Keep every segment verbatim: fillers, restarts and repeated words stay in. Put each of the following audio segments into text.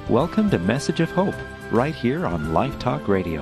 Welcome to Message of Hope, right here on Life Talk Radio.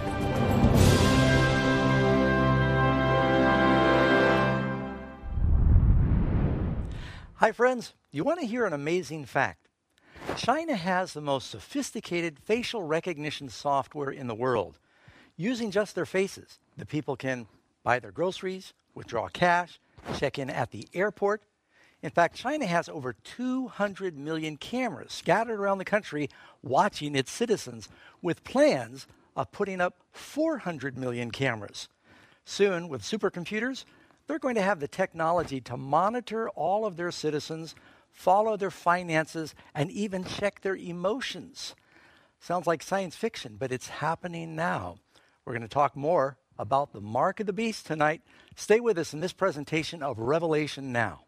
Hi friends, you want to hear an amazing fact? China has the most sophisticated facial recognition software in the world. Using just their faces, the people can buy their groceries, withdraw cash, check in at the airport. In fact, China has over two hundred million cameras scattered around the country watching its citizens, with plans of putting up four hundred million cameras. Soon, with supercomputers, they're going to have the technology to monitor all of their citizens, follow their finances, and even check their emotions. Sounds like science fiction, but it's happening now. We're going to talk more about the mark of the beast tonight. Stay with us in this presentation of Revelation Now.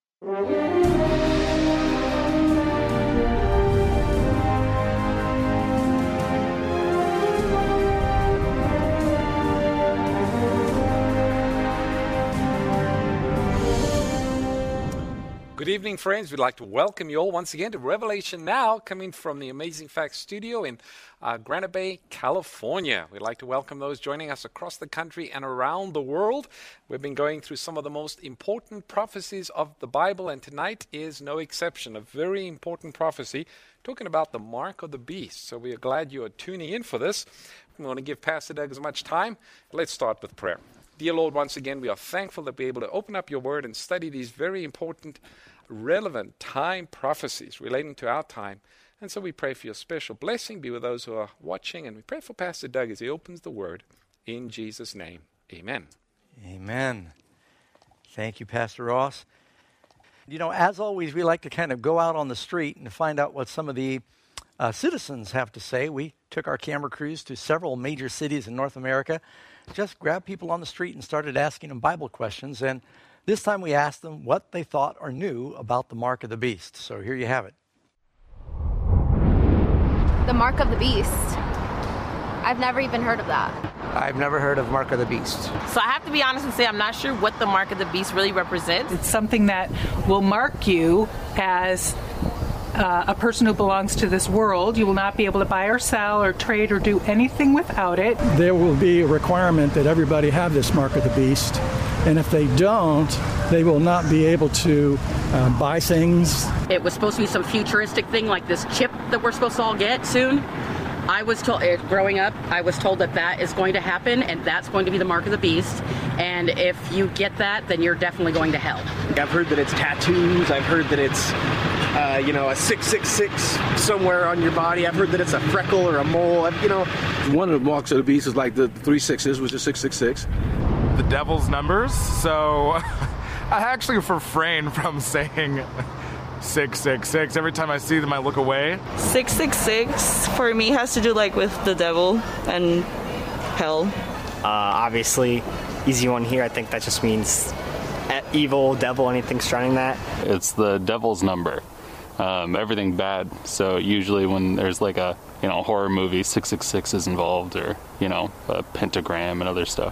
Good evening, friends. We'd like to welcome you all once again to Revelation Now, coming from the Amazing Facts studio in uh, Granite Bay, California. We'd like to welcome those joining us across the country and around the world. We've been going through some of the most important prophecies of the Bible, and tonight is no exception. A very important prophecy talking about the mark of the beast. So we are glad you are tuning in for this. We want to give Pastor Doug as much time. Let's start with prayer. Dear Lord, once again, we are thankful that we're able to open up your word and study these very important, relevant time prophecies relating to our time. And so we pray for your special blessing. Be with those who are watching. And we pray for Pastor Doug as he opens the word. In Jesus' name, amen. Amen. Thank you, Pastor Ross. You know, as always, we like to kind of go out on the street and find out what some of the uh, citizens have to say. We took our camera crews to several major cities in North America, just grabbed people on the street and started asking them Bible questions. And this time we asked them what they thought or knew about the mark of the beast. So here you have it. The mark of the beast. I've never even heard of that. I've never heard of mark of the beast. So I have to be honest and say I'm not sure what the mark of the beast really represents. It's something that will mark you as uh, a person who belongs to this world. You will not be able to buy or sell or trade or do anything without it. There will be a requirement that everybody have this mark of the beast. And if they don't, they will not be able to uh, buy things. It was supposed to be some futuristic thing like this chip that we're supposed to all get soon. I was told, growing up, I was told that that is going to happen, and that's going to be the mark of the beast. And if you get that, then you're definitely going to hell. I've heard that it's tattoos. I've heard that it's, uh, you know, a six six six somewhere on your body. I've heard that it's a freckle or a mole. I've, you know, one of the marks of the beast is like the three sixes, which is six six six. The devil's numbers. So I actually refrain from saying six six six. Every time I see them, I look away. six six six for me has to do like with the devil and hell. Uh, obviously, easy one here. I think that just means evil, devil, anything surrounding that. It's the devil's number. Um, everything bad. So usually when there's like a you know horror movie, six six six is involved, or you know a pentagram and other stuff.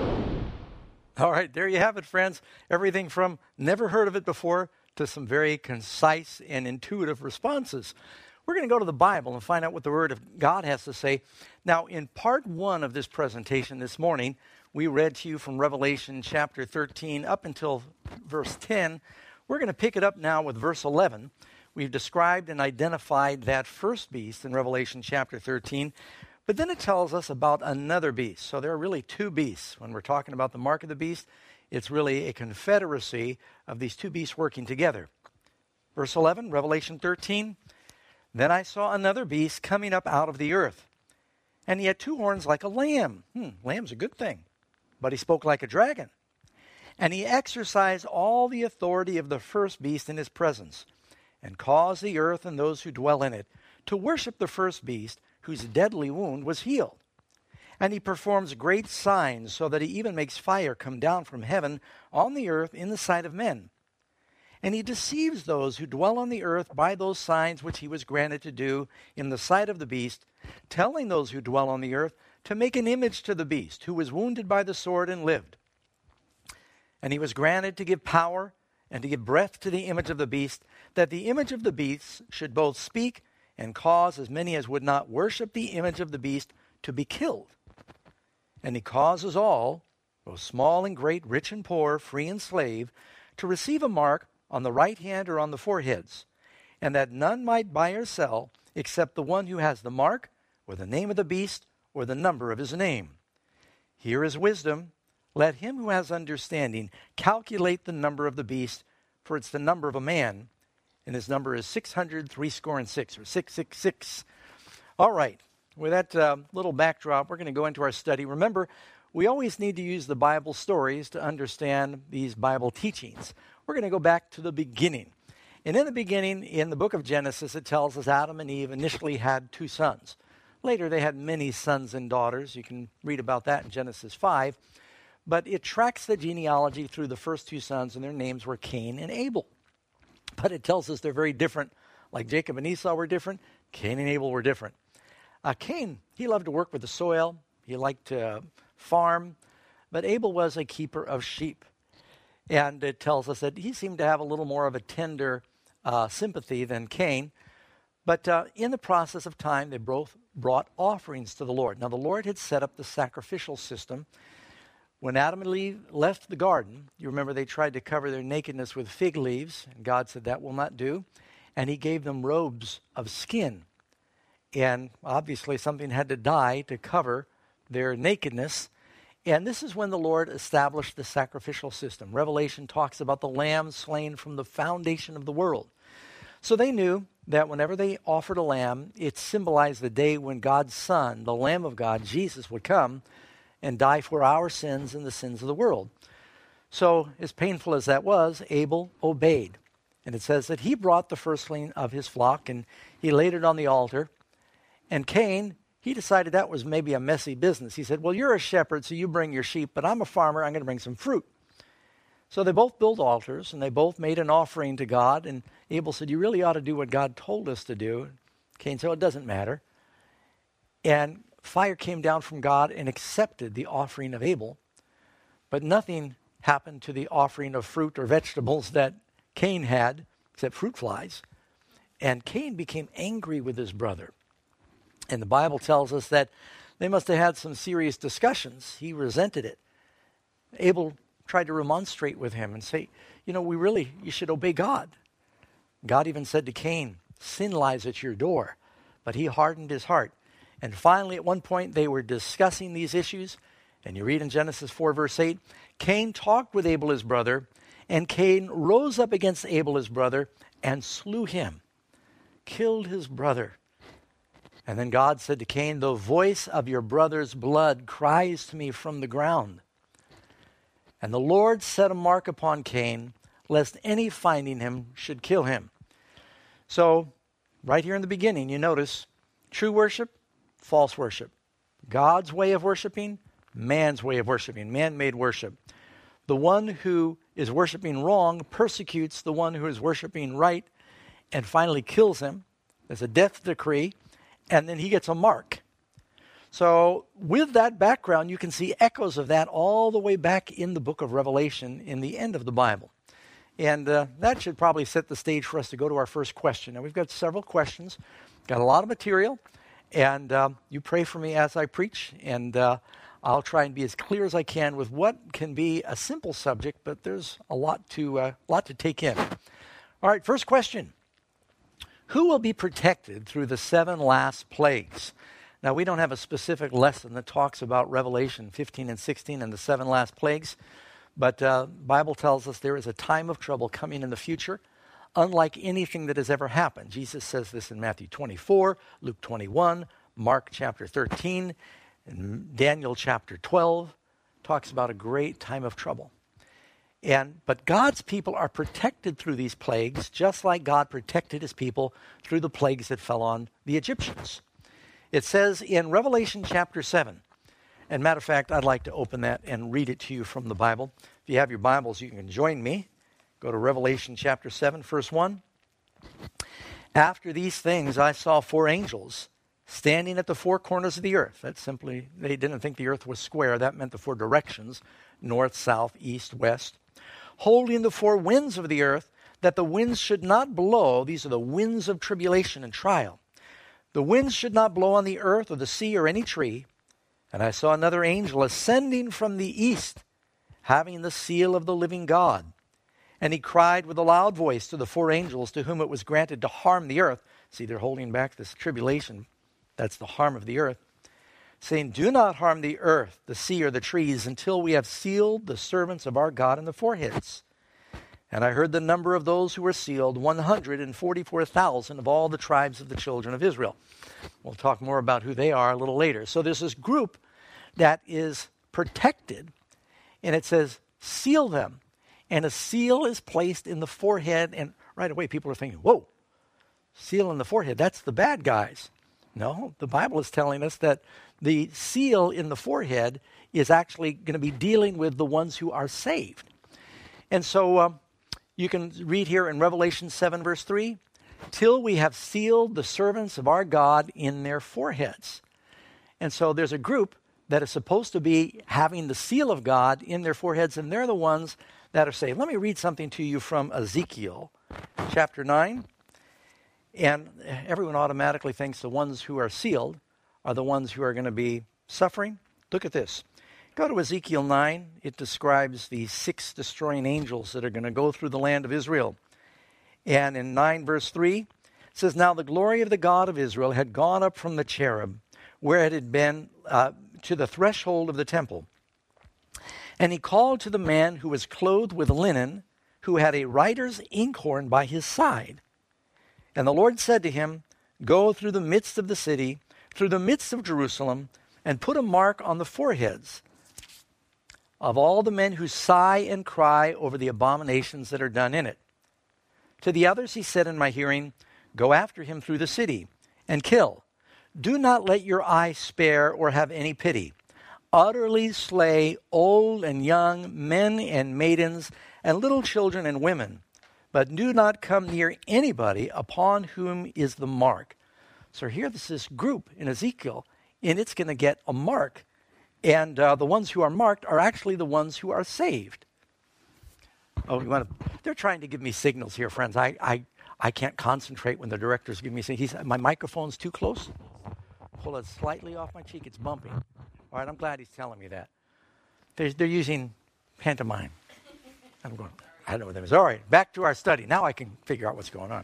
All right, there you have it, friends. Everything from never heard of it before to some very concise and intuitive responses. We're going to go to the Bible and find out what the Word of God has to say. Now, in part one of this presentation this morning, we read to you from Revelation chapter thirteen up until verse ten. We're going to pick it up now with verse eleven. We've described and identified that first beast in Revelation chapter thirteen. But then it tells us about another beast. So there are really two beasts. When we're talking about the mark of the beast, it's really a confederacy of these two beasts working together. Verse eleven, Revelation thirteen, Then I saw another beast coming up out of the earth, and he had two horns like a lamb. Hmm, lamb's a good thing. But he spoke like a dragon. And he exercised all the authority of the first beast in his presence, and caused the earth and those who dwell in it to worship the first beast, whose deadly wound was healed. And he performs great signs, so that he even makes fire come down from heaven on the earth in the sight of men. And he deceives those who dwell on the earth by those signs which he was granted to do in the sight of the beast, telling those who dwell on the earth to make an image to the beast, who was wounded by the sword and lived. And he was granted to give power and to give breath to the image of the beast, that the image of the beast should both speak and cause as many as would not worship the image of the beast to be killed. And he causes all, both small and great, rich and poor, free and slave, to receive a mark on the right hand or on the foreheads, and that none might buy or sell except the one who has the mark, or the name of the beast, or the number of his name. Here is wisdom. Let him who has understanding calculate the number of the beast, for it's the number of a man, and his number is six hundred threescore and six, or six six six. All right, with that uh, little backdrop, we're going to go into our study. Remember, we always need to use the Bible stories to understand these Bible teachings. We're going to go back to the beginning. And in the beginning, in the book of Genesis, it tells us Adam and Eve initially had two sons. Later, they had many sons and daughters. You can read about that in Genesis five. But it tracks the genealogy through the first two sons, and their names were Cain and Abel. But it tells us they're very different. Like Jacob and Esau were different, Cain and Abel were different. Uh, Cain, he loved to work with the soil. He liked to uh, farm. But Abel was a keeper of sheep. And it tells us that he seemed to have a little more of a tender uh, sympathy than Cain. But uh, in the process of time, they both brought offerings to the Lord. Now, the Lord had set up the sacrificial system. When Adam and Eve left the garden, you remember they tried to cover their nakedness with fig leaves, and God said that will not do. And he gave them robes of skin. And obviously something had to die to cover their nakedness. And this is when the Lord established the sacrificial system. Revelation talks about the lamb slain from the foundation of the world. So they knew that whenever they offered a lamb, it symbolized the day when God's Son, the Lamb of God, Jesus, would come and die for our sins and the sins of the world. So, as painful as that was, Abel obeyed. And it says that he brought the firstling of his flock and he laid it on the altar. And Cain, he decided that was maybe a messy business. He said, well, you're a shepherd, so you bring your sheep, but I'm a farmer, I'm going to bring some fruit. So they both built altars, and they both made an offering to God. And Abel said, you really ought to do what God told us to do. Cain said, well, it doesn't matter. And fire came down from God and accepted the offering of Abel. But nothing happened to the offering of fruit or vegetables that Cain had, except fruit flies. And Cain became angry with his brother. And the Bible tells us that they must have had some serious discussions. He resented it. Abel tried to remonstrate with him and say, you know, we really, you should obey God. God even said to Cain, sin lies at your door. But he hardened his heart. And finally, at one point, they were discussing these issues. And you read in Genesis four, verse eight, Cain talked with Abel, his brother, and Cain rose up against Abel, his brother, and slew him, killed his brother. And then God said to Cain, the voice of your brother's blood cries to me from the ground. And the Lord set a mark upon Cain, lest any finding him should kill him. So, right here in the beginning, you notice true worship, false worship. God's way of worshiping, man's way of worshiping, man-made worship. The one who is worshiping wrong persecutes the one who is worshiping right and finally kills him. There's a death decree, and then he gets a mark. So with that background, you can see echoes of that all the way back in the book of Revelation in the end of the Bible. And uh, that should probably set the stage for us to go to our first question. Now, we've got several questions, got a lot of material, and um, you pray for me as I preach, and uh, I'll try and be as clear as I can with what can be a simple subject, but there's a lot to, uh, lot to take in. All right, first question. Who will be protected through the seven last plagues? Now, we don't have a specific lesson that talks about Revelation fifteen and sixteen and the seven last plagues, but the uh, Bible tells us there is a time of trouble coming in the future, unlike anything that has ever happened. Jesus says this in Matthew twenty-four, Luke twenty-one, Mark chapter thirteen, and Daniel chapter twelve talks about a great time of trouble. And but God's people are protected through these plagues, just like God protected his people through the plagues that fell on the Egyptians. It says in Revelation chapter seven, and matter of fact, I'd like to open that and read it to you from the Bible. If you have your Bibles, you can join me. Go to Revelation chapter seven, verse one. After these things, I saw four angels standing at the four corners of the earth. That's simply, they didn't think the earth was square. That meant the four directions, north, south, east, west. Holding the four winds of the earth, that the winds should not blow. These are the winds of tribulation and trial. The winds should not blow on the earth or the sea or any tree. And I saw another angel ascending from the east, having the seal of the living God. And he cried with a loud voice to the four angels to whom it was granted to harm the earth. See, they're holding back this tribulation. That's the harm of the earth. Saying, do not harm the earth, the sea, or the trees until we have sealed the servants of our God in the foreheads. And I heard the number of those who were sealed, one hundred forty-four thousand of all the tribes of the children of Israel. We'll talk more about who they are a little later. So there's this group that is protected, and it says, seal them. And a seal is placed in the forehead, and right away people are thinking, whoa, seal in the forehead, that's the bad guys. No, the Bible is telling us that the seal in the forehead is actually going to be dealing with the ones who are saved. And so um, you can read here in Revelation seven, verse three, till we have sealed the servants of our God in their foreheads. And so there's a group that is supposed to be having the seal of God in their foreheads, and they're the ones that are saved. Let me read something to you from Ezekiel chapter nine. And everyone automatically thinks the ones who are sealed are the ones who are going to be suffering. Look at this. Go to Ezekiel nine. It describes the six destroying angels that are going to go through the land of Israel. And in nine verse three, it says, now the glory of the God of Israel had gone up from the cherub, where it had been uh, to the threshold of the temple. And he called to the man who was clothed with linen, who had a writer's inkhorn by his side. And the Lord said to him, go through the midst of the city, through the midst of Jerusalem, and put a mark on the foreheads of all the men who sigh and cry over the abominations that are done in it. To the others he said in my hearing, go after him through the city, and kill. Do not let your eye spare or have any pity. Utterly slay old and young, men and maidens, and little children and women. But do not come near anybody upon whom is the mark. So here this is this group in Ezekiel, and it's going to get a mark. And uh, the ones who are marked are actually the ones who are saved. Oh, you want to? They're trying to give me signals here, friends. I I, I can't concentrate when the director's giving me signals. He's, my microphone's too close. Pull it slightly off my cheek. It's bumping. All right, I'm glad he's telling me that. They're, they're using pantomime. I'm going, I don't know what that is. All right, back to our study. Now I can figure out what's going on.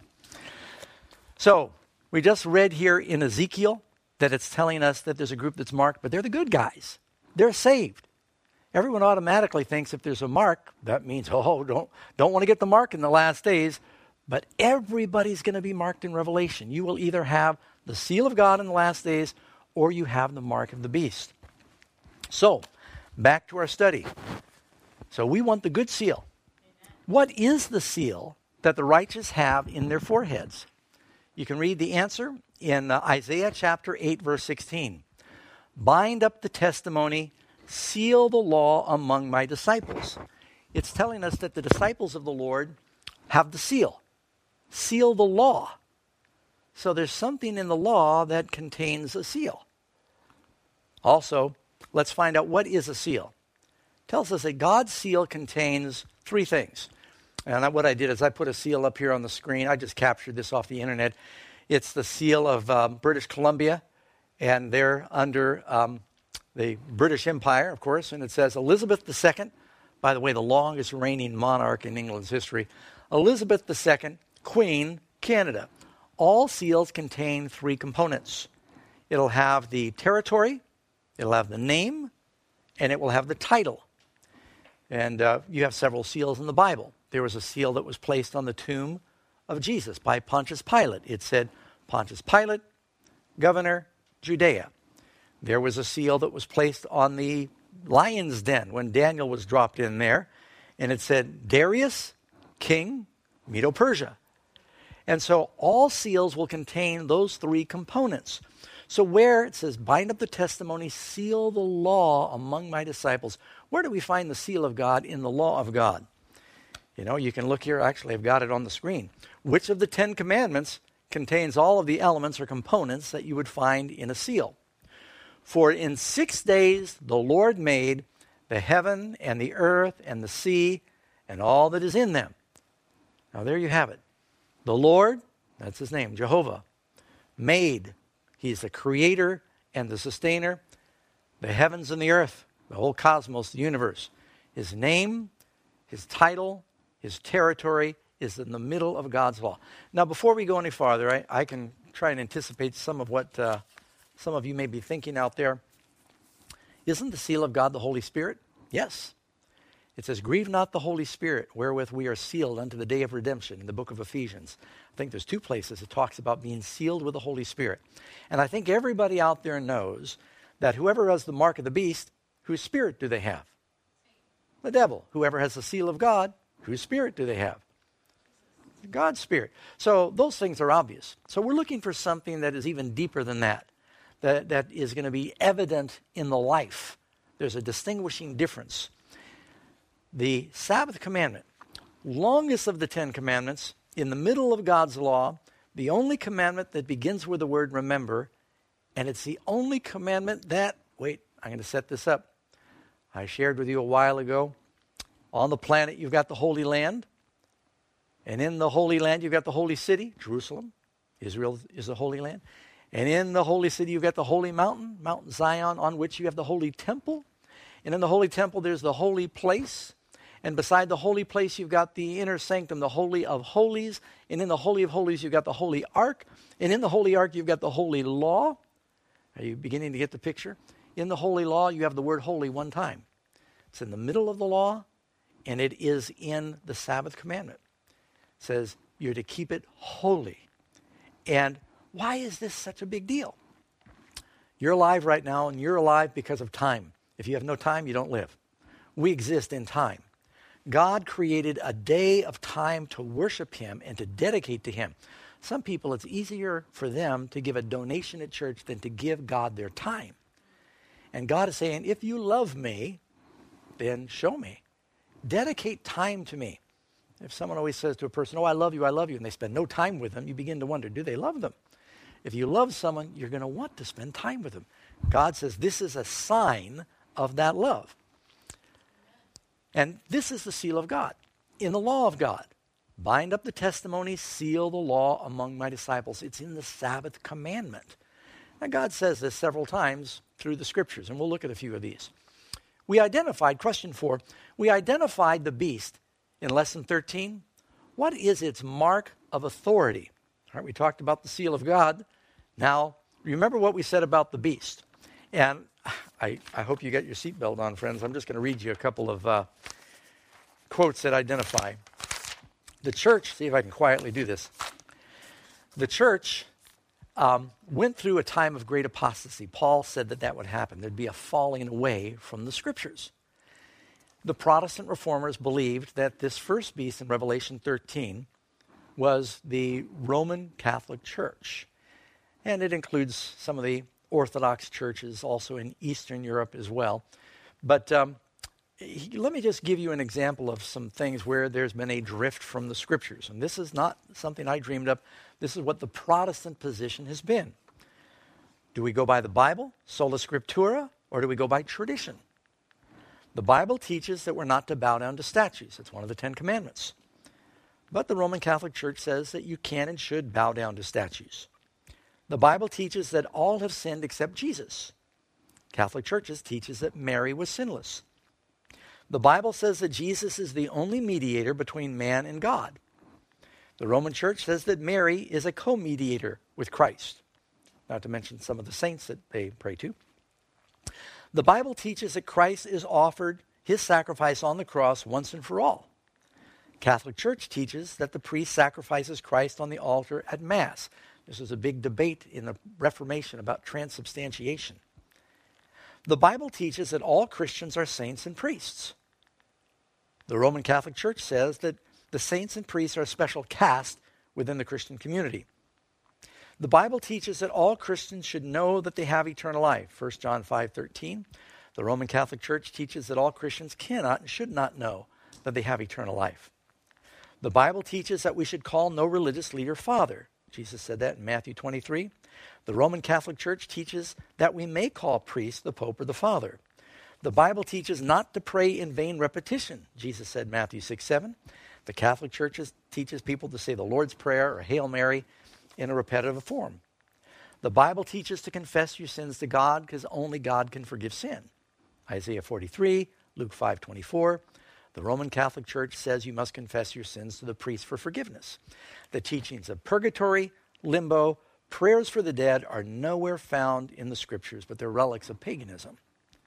So we just read here in Ezekiel that it's telling us that there's a group that's marked, but they're the good guys. They're saved. Everyone automatically thinks if there's a mark, that means, oh, don't, don't want to get the mark in the last days. But everybody's going to be marked in Revelation. You will either have the seal of God in the last days, or you have the mark of the beast. So, back to our study. So we want the good seal. What is the seal that the righteous have in their foreheads? You can read the answer in uh, Isaiah chapter eight, verse sixteen. Bind up the testimony, seal the law among my disciples. It's telling us that the disciples of the Lord have the seal. Seal the law. So there's something in the law that contains a seal. Also, let's find out what is a seal. It tells us that God's seal contains three things. And I, what I did is I put a seal up here on the screen. I just captured this off the internet. It's the seal of um, British Columbia, and they're under um, the British Empire, of course, and it says Elizabeth the Second, by the way, the longest reigning monarch in England's history, Elizabeth the Second, Queen, Canada. All seals contain three components. It'll have the territory, it'll have the name, and it will have the title. And uh, you have several seals in the Bible. There was a seal that was placed on the tomb of Jesus by Pontius Pilate. It said, Pontius Pilate, governor, Judea. There was a seal that was placed on the lion's den when Daniel was dropped in there, and it said, Darius, king, Medo-Persia. And so all seals will contain those three components. So where it says, bind up the testimony, seal the law among my disciples, where do we find the seal of God in the law of God? You know, you can look here. Actually, I've got it on the screen. Which of the Ten Commandments contains all of the elements or components that you would find in a seal? For in six days the Lord made the heaven and the earth and the sea and all that is in them. Now there you have it. The Lord, that's his name, Jehovah, made He's the creator and the sustainer, the heavens and the earth, the whole cosmos, the universe. His name, his title, his territory is in the middle of God's law. Now, before we go any farther, I, I can try and anticipate some of what uh, some of you may be thinking out there. Isn't the seal of God the Holy Spirit? Yes. It says, grieve not the Holy Spirit, wherewith we are sealed unto the day of redemption, in the book of Ephesians. I think there's two places it talks about being sealed with the Holy Spirit. And I think everybody out there knows that whoever has the mark of the beast, whose spirit do they have? The devil. Whoever has the seal of God, whose spirit do they have? God's spirit. So those things are obvious. So we're looking for something that is even deeper than that, that, that is going to be evident in the life. There's a distinguishing difference. The Sabbath commandment, longest of the Ten Commandments, in the middle of God's law, the only commandment that begins with the word remember, and it's the only commandment that, wait, I'm going to set this up. I shared with you a while ago, on the planet you've got the Holy Land, and in the Holy Land you've got the Holy City, Jerusalem. Israel is the Holy Land. And in the Holy City you've got the Holy Mountain, Mount Zion, on which you have the Holy Temple. And in the Holy Temple there's the Holy Place. And beside the Holy Place you've got the Inner Sanctum, the Holy of Holies. And in the Holy of Holies you've got the Holy Ark. And in the Holy Ark you've got the Holy Law. Are you beginning to get the picture? In the Holy Law you have the word holy one time. It's in the middle of the law, and it is in the Sabbath commandment. It says you're to keep it holy. And why is this such a big deal? You're alive right now, and you're alive because of time. If you have no time, you don't live. We exist in time. God created a day of time to worship him and to dedicate to him. Some people, it's easier for them to give a donation at church than to give God their time. And God is saying, if you love me, then show me. Dedicate time to me. If someone always says to a person, oh, I love you, I love you, and they spend no time with them, you begin to wonder, do they love them? If you love someone, you're going to want to spend time with them. God says this is a sign of that love. And this is the seal of God. In the law of God, bind up the testimony, seal the law among my disciples. It's in the Sabbath commandment. Now, God says this several times through the scriptures, and we'll look at a few of these. We identified, question four, we identified the beast in lesson thirteen. What is its mark of authority? All right, we talked about the seal of God. Now, remember what we said about the beast. And I, I hope you got your seatbelt on, friends. I'm just going to read you a couple of uh, quotes that identify. The church, see if I can quietly do this. The church um, went through a time of great apostasy. Paul said that that would happen. There'd be a falling away from the scriptures. The Protestant reformers believed that this first beast in Revelation thirteen was the Roman Catholic Church. And it includes some of the Orthodox churches also in Eastern Europe as well. But um, he, let me just give you an example of some things where there's been a drift from the scriptures. And this is not something I dreamed up. This is what the Protestant position has been. Do we go by the Bible, sola scriptura, or do we go by tradition? The Bible teaches that we're not to bow down to statues. It's one of the Ten Commandments. But the Roman Catholic Church says that you can and should bow down to statues. The Bible teaches that all have sinned except Jesus. Catholic churches teaches that Mary was sinless. The Bible says that Jesus is the only mediator between man and God. The Roman Church says that Mary is a co-mediator with Christ, not to mention some of the saints that they pray to. The Bible teaches that Christ is offered his sacrifice on the cross once and for all. Catholic Church teaches that the priest sacrifices Christ on the altar at Mass. This was a big debate in the Reformation about transubstantiation. The Bible teaches that all Christians are saints and priests. The Roman Catholic Church says that the saints and priests are a special caste within the Christian community. The Bible teaches that all Christians should know that they have eternal life. First John five thirteen. The Roman Catholic Church teaches that all Christians cannot and should not know that they have eternal life. The Bible teaches that we should call no religious leader father. Jesus said that in Matthew twenty-three. The Roman Catholic Church teaches that we may call priest the Pope or the Father. The Bible teaches not to pray in vain repetition. Jesus said Matthew six seven. The Catholic Church teaches people to say the Lord's Prayer or Hail Mary in a repetitive form. The Bible teaches to confess your sins to God because only God can forgive sin. Isaiah forty-three, Luke five twenty-four. The Roman Catholic Church says you must confess your sins to the priest for forgiveness. The teachings of purgatory, limbo, prayers for the dead are nowhere found in the scriptures, but they're relics of paganism.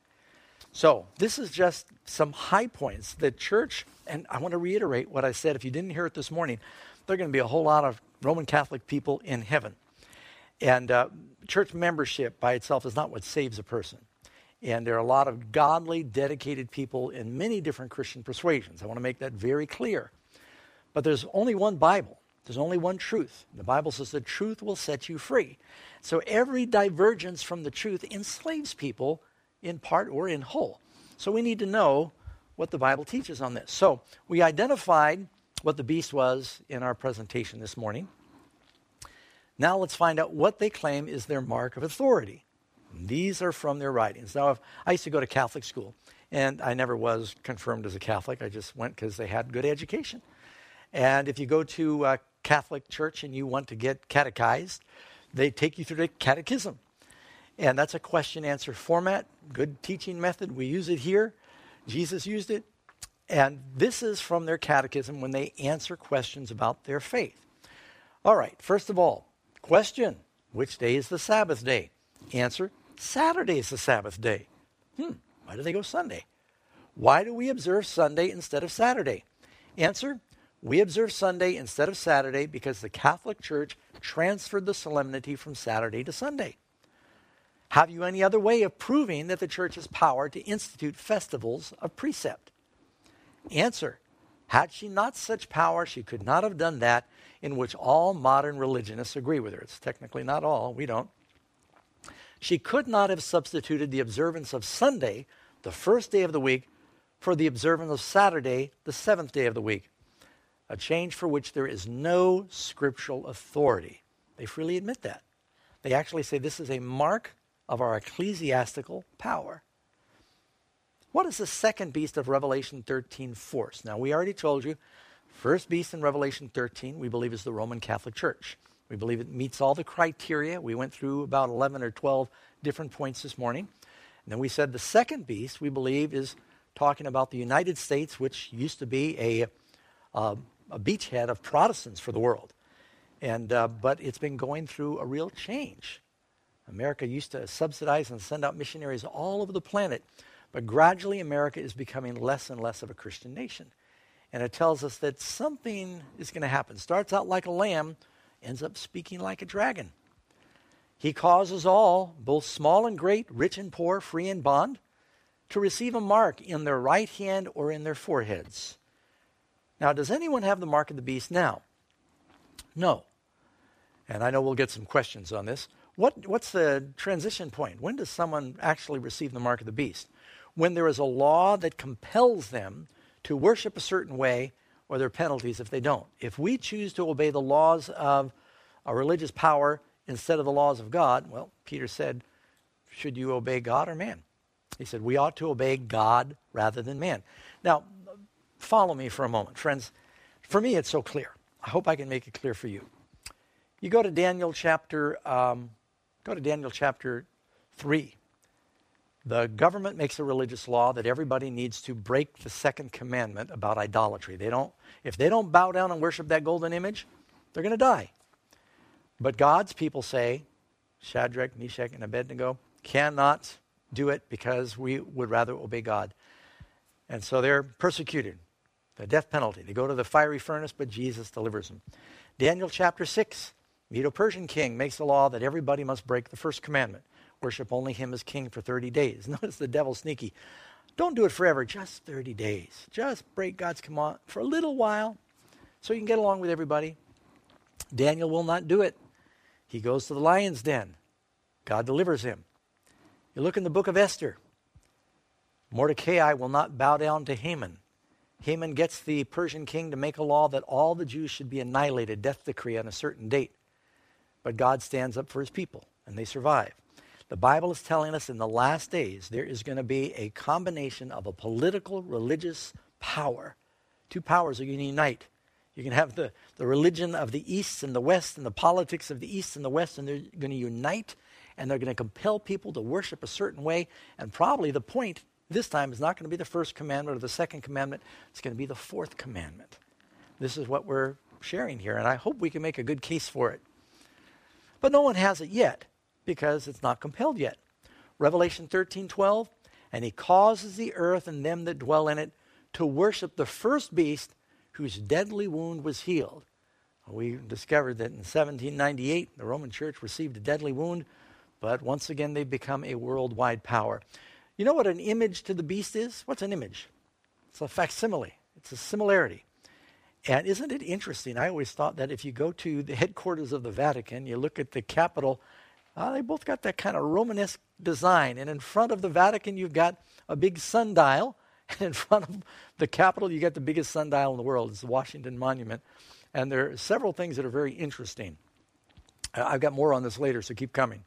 So this is just some high points. The church, and I want to reiterate what I said. If you didn't hear it this morning, there are going to be a whole lot of Roman Catholic people in heaven. And uh, church membership by itself is not what saves a person. And there are a lot of godly, dedicated people in many different Christian persuasions. I want to make that very clear. But there's only one Bible. There's only one truth. The Bible says the truth will set you free. So every divergence from the truth enslaves people in part or in whole. So we need to know what the Bible teaches on this. So we identified what the beast was in our presentation this morning. Now let's find out what they claim is their mark of authority. These are from their writings. Now, if, I used to go to Catholic school, and I never was confirmed as a Catholic. I just went because they had good education. And if you go to a Catholic church and you want to get catechized, they take you through the catechism. And that's a question-answer format, good teaching method. We use it here. Jesus used it. And this is from their catechism when they answer questions about their faith. All right, first of all, question, which day is the Sabbath day? Answer, Saturday is the Sabbath day. Hmm, why do they go Sunday? Why do we observe Sunday instead of Saturday? Answer, we observe Sunday instead of Saturday because the Catholic Church transferred the solemnity from Saturday to Sunday. Have you any other way of proving that the church has power to institute festivals of precept? Answer, had she not such power, she could not have done that in which all modern religionists agree with her. It's technically not all, we don't. She could not have substituted the observance of Sunday, the first day of the week, for the observance of Saturday, the seventh day of the week, a change for which there is no scriptural authority. They freely admit that. They actually say this is a mark of our ecclesiastical power. What is the second beast of Revelation thirteen force? Now, we already told you, first beast in Revelation thirteen, we believe is the Roman Catholic Church. We believe it meets all the criteria. We went through about eleven or twelve different points this morning. And then we said the second beast, we believe, is talking about the United States, which used to be a, uh, a beachhead of Protestants for the world. And uh, but it's been going through a real change. America used to subsidize and send out missionaries all over the planet. But gradually, America is becoming less and less of a Christian nation. And it tells us that something is going to happen. Starts out like a lamb, ends up speaking like a dragon. He causes all, both small and great, rich and poor, free and bond, to receive a mark in their right hand or in their foreheads. Now, does anyone have the mark of the beast now? No. And I know we'll get some questions on this. What, what's the transition point? When does someone actually receive the mark of the beast? When there is a law that compels them to worship a certain way, or there are penalties if they don't. If we choose to obey the laws of a religious power instead of the laws of God, well, Peter said, should you obey God or man? He said, we ought to obey God rather than man. Now, follow me for a moment. Friends, for me it's so clear. I hope I can make it clear for you. You go to Daniel chapter, um, go to Daniel chapter three. The government makes a religious law that everybody needs to break the second commandment about idolatry. They don't, if they don't bow down and worship that golden image, they're going to die. But God's people say, Shadrach, Meshach, and Abednego cannot do it because we would rather obey God. And so they're persecuted, the death penalty. They go to the fiery furnace, but Jesus delivers them. Daniel chapter six, Medo-Persian king makes a law that everybody must break the first commandment. Worship only him as king for thirty days. Notice the devil's sneaky. Don't do it forever, just thirty days. Just break God's command for a little while so you can get along with everybody. Daniel will not do it. He goes to the lion's den. God delivers him. You look in the book of Esther. Mordecai will not bow down to Haman. Haman gets the Persian king to make a law that all the Jews should be annihilated, death decree on a certain date. But God stands up for his people, and they survive. The Bible is telling us in the last days there is going to be a combination of a political, religious power. Two powers are going to unite You can have the, the religion of the East and the West and the politics of the East and the West, and they're going to unite, and they're going to compel people to worship a certain way. And probably the point this time is not going to be the first commandment or the second commandment. It's going to be the fourth commandment. This is what we're sharing here, and I hope we can make a good case for it. But no one has it yet because it's not compelled yet. Revelation thirteen twelve, and he causes the earth and them that dwell in it to worship the first beast whose deadly wound was healed. We discovered that in seventeen ninety-eight, the Roman Church received a deadly wound, but once again, they've become a worldwide power. You know what an image to the beast is? What's an image? It's a facsimile. It's a similarity. And isn't it interesting? I always thought that if you go to the headquarters of the Vatican, you look at the Capitol, uh, they both got that kind of Romanesque design. And in front of the Vatican, you've got a big sundial. And in front of the Capitol, you got the biggest sundial in the world. It's the Washington Monument. And there are several things that are very interesting. Uh, I've got more on this later, so keep coming.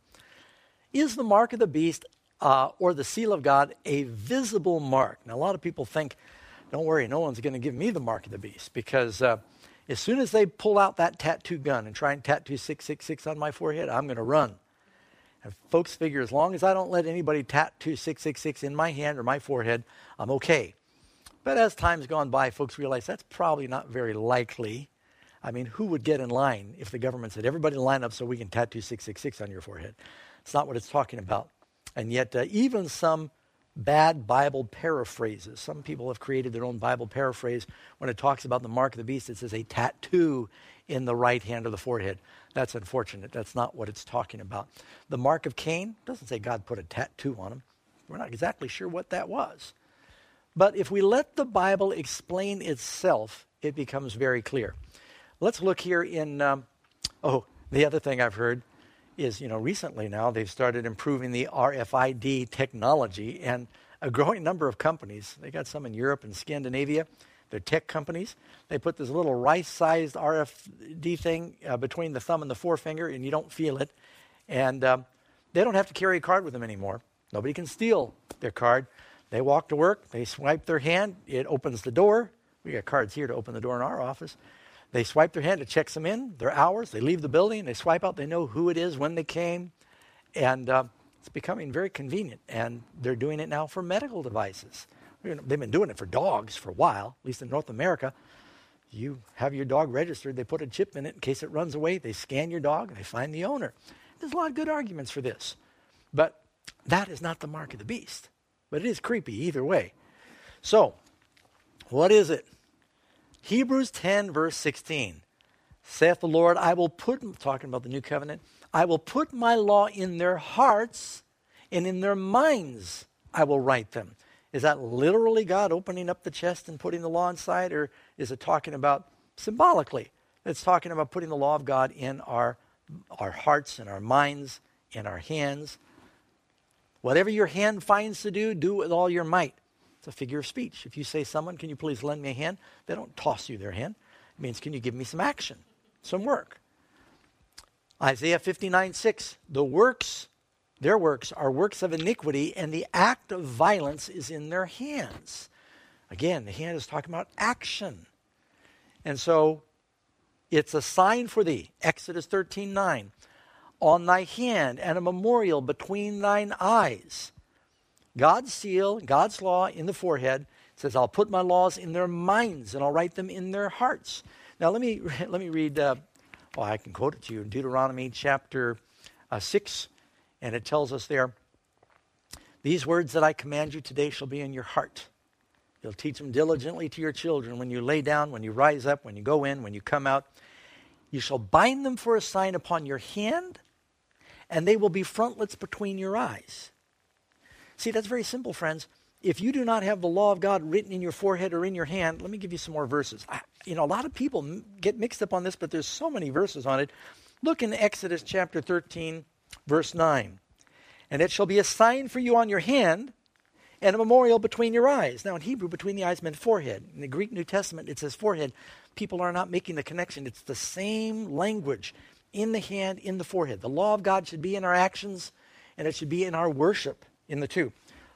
Is the mark of the beast uh, or the seal of God a visible mark? Now, a lot of people think, don't worry, no one's going to give me the mark of the beast, because uh, as soon as they pull out that tattoo gun and try and tattoo six six six on my forehead, I'm going to run. And folks figure as long as I don't let anybody tattoo six six six in my hand or my forehead, I'm okay. But as time's gone by, folks realize that's probably not very likely. I mean, who would get in line if the government said, everybody line up so we can tattoo six six six on your forehead? It's not what it's talking about. And yet, uh, even some bad Bible paraphrases, some people have created their own Bible paraphrase. When it talks about the mark of the beast, it says a tattoo in the right hand of the forehead. That's unfortunate. That's not what it's talking about. The mark of Cain doesn't say God put a tattoo on him. We're not exactly sure what that was. But if we let the Bible explain itself, it becomes very clear. Let's look here in, um, oh, the other thing I've heard is, you know, recently now they've started improving the R F I D technology, and a growing number of companies, they got some in Europe and Scandinavia, they're tech companies, they put this little rice-sized R F I D thing uh, between the thumb and the forefinger, and you don't feel it. And um, they don't have to carry a card with them anymore. Nobody can steal their card. They walk to work, they swipe their hand, it opens the door. We got cards here to open the door in our office. They swipe their hand, it checks them in, their hours, they leave the building, they swipe out, they know who it is, when they came, and uh, it's becoming very convenient, and they're doing it now for medical devices. They've been doing it for dogs for a while, at least in North America. You have your dog registered, they put a chip in it in case it runs away, they scan your dog, and they find the owner. There's a lot of good arguments for this, but that is not the mark of the beast, but it is creepy either way. So, what is it? Hebrews ten, verse sixteen, saith the Lord, I will put, talking about the new covenant, I will put my law in their hearts, and in their minds I will write them. Is that literally God opening up the chest and putting the law inside, or is it talking about symbolically? It's talking about putting the law of God in our, our hearts and our minds, in our hands. Whatever your hand finds to do, do with all your might. It's a figure of speech. If you say, someone, can you please lend me a hand? They don't toss you their hand. It means, can you give me some action, some work? Isaiah fifty-nine six, the works, their works are works of iniquity, and the act of violence is in their hands. Again, the hand is talking about action. And so, it's a sign for thee, Exodus thirteen nine, on thy hand and a memorial between thine eyes. God's seal, God's law in the forehead says, I'll put my laws in their minds and I'll write them in their hearts. Now let me let me read, uh, well, I can quote it to you, Deuteronomy chapter uh, six, and it tells us there, these words that I command you today shall be in your heart. You'll teach them diligently to your children when you lay down, when you rise up, when you go in, when you come out. You shall bind them for a sign upon your hand, and they will be frontlets between your eyes. See, that's very simple, friends. If you do not have the law of God written in your forehead or in your hand, let me give you some more verses. I, you know, a lot of people m- get mixed up on this, but there's so many verses on it. Look in Exodus chapter thirteen, verse nine. And it shall be a sign for you on your hand and a memorial between your eyes. Now, in Hebrew, between the eyes meant forehead. In the Greek New Testament, it says forehead. People are not making the connection. It's the same language. In the hand, in the forehead. The law of God should be in our actions, and it should be in our worship. In the two.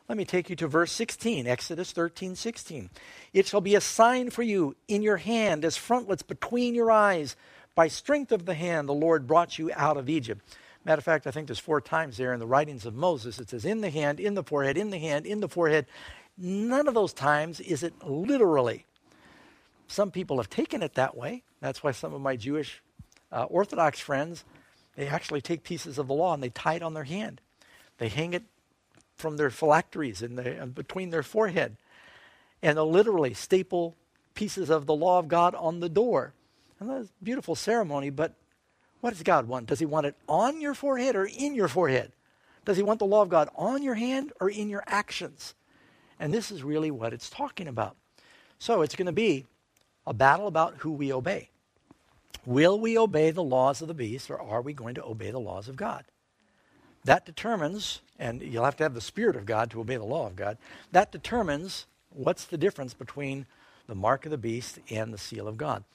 Let me take you to verse sixteen, Exodus thirteen, sixteen. It shall be a sign for you in your hand as frontlets between your eyes. By strength of the hand, the Lord brought you out of Egypt. Matter of fact, I think there's four times there in the writings of Moses. It says in the hand, in the forehead, in the hand, in the forehead. None of those times is it literally. Some people have taken it that way. That's why some of my Jewish uh, Orthodox friends, they actually take pieces of the law and they tie it on their hand. They hang it from their phylacteries in the, uh, between their forehead. And they'll literally staple pieces of the law of God on the door. And that's a beautiful ceremony, but what does God want? Does he want it on your forehead or in your forehead? Does he want the law of God on your hand or in your actions? And this is really what it's talking about. So it's going to be a battle about who we obey. Will we obey the laws of the beast, or are we going to obey the laws of God? That determines, and you'll have to have the Spirit of God to obey the law of God, that determines what's the difference between the mark of the beast and the seal of God.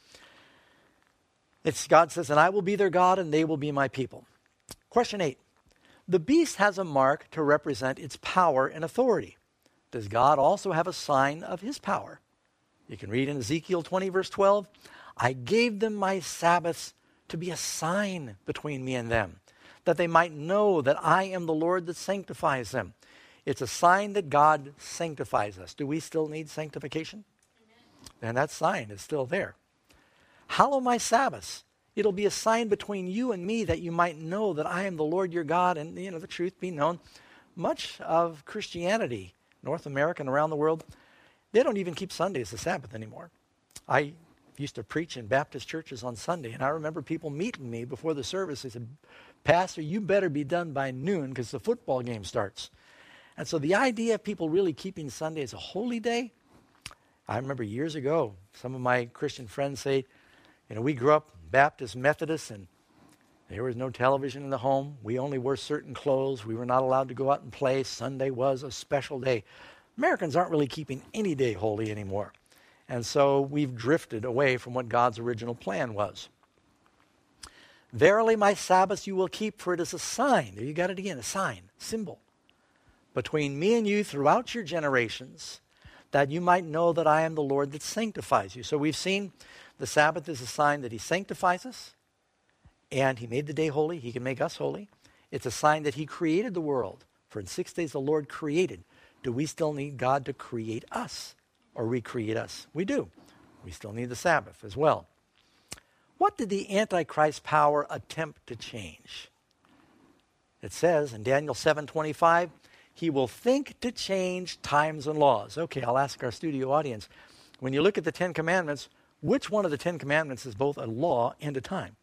It's God says, and I will be their God, and they will be my people. Question eight. The beast has a mark to represent its power and authority. Does God also have a sign of his power? You can read in Ezekiel twenty, verse twelve, I gave them my Sabbaths to be a sign between me and them, that they might know that I am the Lord that sanctifies them. It's a sign that God sanctifies us. Do we still need sanctification? Amen. And that sign is still there. Hallow my Sabbaths. It'll be a sign between you and me that you might know that I am the Lord your God, and you know the truth be known. Much of Christianity, North America and around the world, they don't even keep Sunday as the Sabbath anymore. I used to preach in Baptist churches on Sunday, and I remember people meeting me before the service. They said, Pastor, you better be done by noon because the football game starts. And so the idea of people really keeping Sunday as a holy day, I remember years ago, some of my Christian friends say, you know, we grew up Baptist, Methodist, and there was no television in the home. We only wore certain clothes. We were not allowed to go out and play. Sunday was a special day. Americans aren't really keeping any day holy anymore. And so we've drifted away from what God's original plan was. Verily my Sabbath you will keep, for it is a sign. There you got it again, a sign, symbol, between me and you throughout your generations, that you might know that I am the Lord that sanctifies you. So we've seen the Sabbath is a sign that he sanctifies us, and he made the day holy. He can make us holy. It's a sign that he created the world. For in six days the Lord created. Do we still need God to create us or recreate us? We do. We still need the Sabbath as well. What did the Antichrist power attempt to change? It says in Daniel seven twenty-five, he will think to change times and laws. Okay, I'll ask our studio audience. When you look at the Ten Commandments, which one of the Ten Commandments is both a law and a time?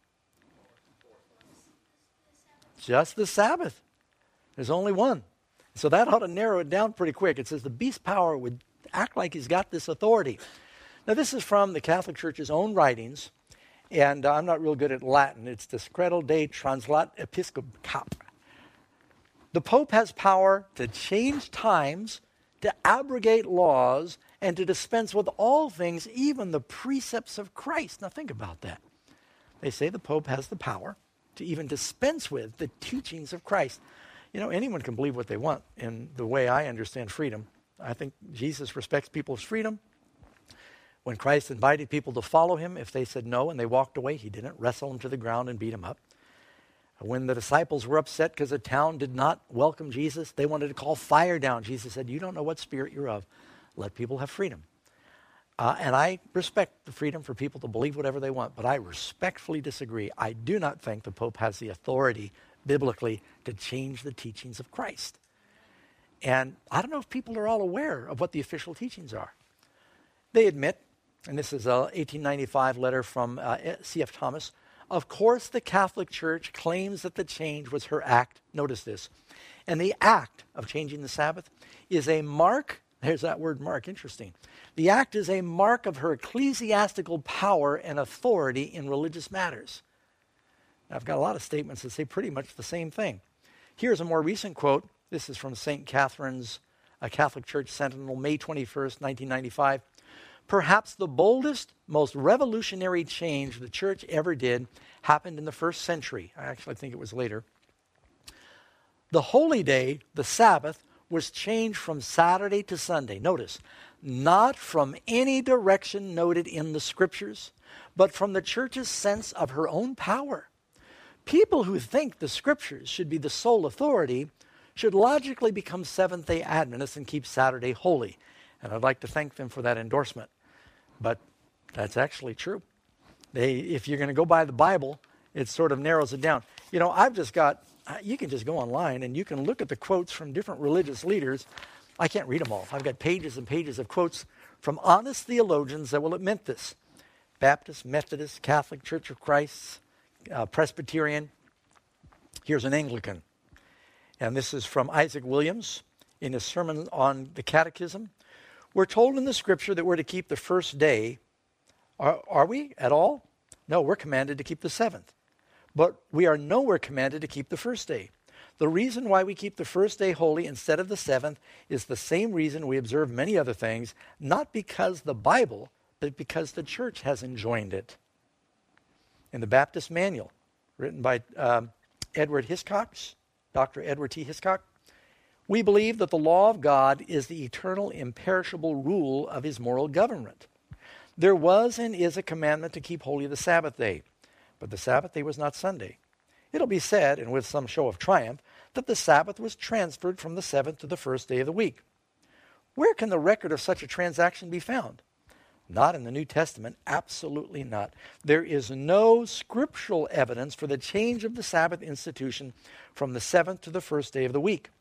Just the Sabbath. There's only one. So that ought to narrow it down pretty quick. It says the beast power would act like he's got this authority. Now this is from the Catholic Church's own writings, and uh, I'm not real good at Latin. It's Decretal de Translat Episcopap. The Pope has power to change times, to abrogate laws, and to dispense with all things, even the precepts of Christ. Now think about that. They say the Pope has the power to even dispense with the teachings of Christ. You know, anyone can believe what they want in the way I understand freedom. I think Jesus respects people's freedom. When Christ invited people to follow him, if they said no and they walked away, he didn't wrestle them to the ground and beat them up. When the disciples were upset because the town did not welcome Jesus, they wanted to call fire down. Jesus said, you don't know what spirit you're of. Let people have freedom. Uh, and I respect the freedom for people to believe whatever they want, but I respectfully disagree. I do not think the Pope has the authority biblically to change the teachings of Christ. And I don't know if people are all aware of what the official teachings are. They admit, and this is an eighteen ninety-five letter from uh, C F Thomas, of course the Catholic Church claims that the change was her act. Notice this. And the act of changing the Sabbath is a mark, there's that word mark, interesting. The act is a mark of her ecclesiastical power and authority in religious matters. Now, I've got a lot of statements that say pretty much the same thing. Here's a more recent quote. This is from Saint Catherine's uh, Catholic Church Sentinel, May twenty-first, nineteen ninety-five. Perhaps the boldest, most revolutionary change the church ever did happened in the first century. I actually think it was later. The holy day, the Sabbath, was changed from Saturday to Sunday. Notice, not from any direction noted in the Scriptures, but from the church's sense of her own power. People who think the Scriptures should be the sole authority should logically become Seventh-day Adventists and keep Saturday holy. And I'd like to thank them for that endorsement. But that's actually true. They, if you're going to go by the Bible, it sort of narrows it down. You know, I've just got, you can just go online and you can look at the quotes from different religious leaders. I can't read them all. I've got pages and pages of quotes from honest theologians that will admit this. Baptist, Methodist, Catholic, Church of Christ, uh, Presbyterian. Here's an Anglican. And this is from Isaac Williams in his sermon on the Catechism. We're told in the Scripture that we're to keep the first day. Are, are we at all? No, we're commanded to keep the seventh. But we are nowhere commanded to keep the first day. The reason why we keep the first day holy instead of the seventh is the same reason we observe many other things, not because the Bible, but because the church has enjoined it. In the Baptist Manual, written by um, Edward Hiscox, Doctor Edward T. Hiscox, we believe that the law of God is the eternal, imperishable rule of his moral government. There was and is a commandment to keep holy the Sabbath day, but the Sabbath day was not Sunday. It'll be said, and with some show of triumph, that the Sabbath was transferred from the seventh to the first day of the week. Where can the record of such a transaction be found? Not in the New Testament, absolutely not. There is no scriptural evidence for the change of the Sabbath institution from the seventh to the first day of the week.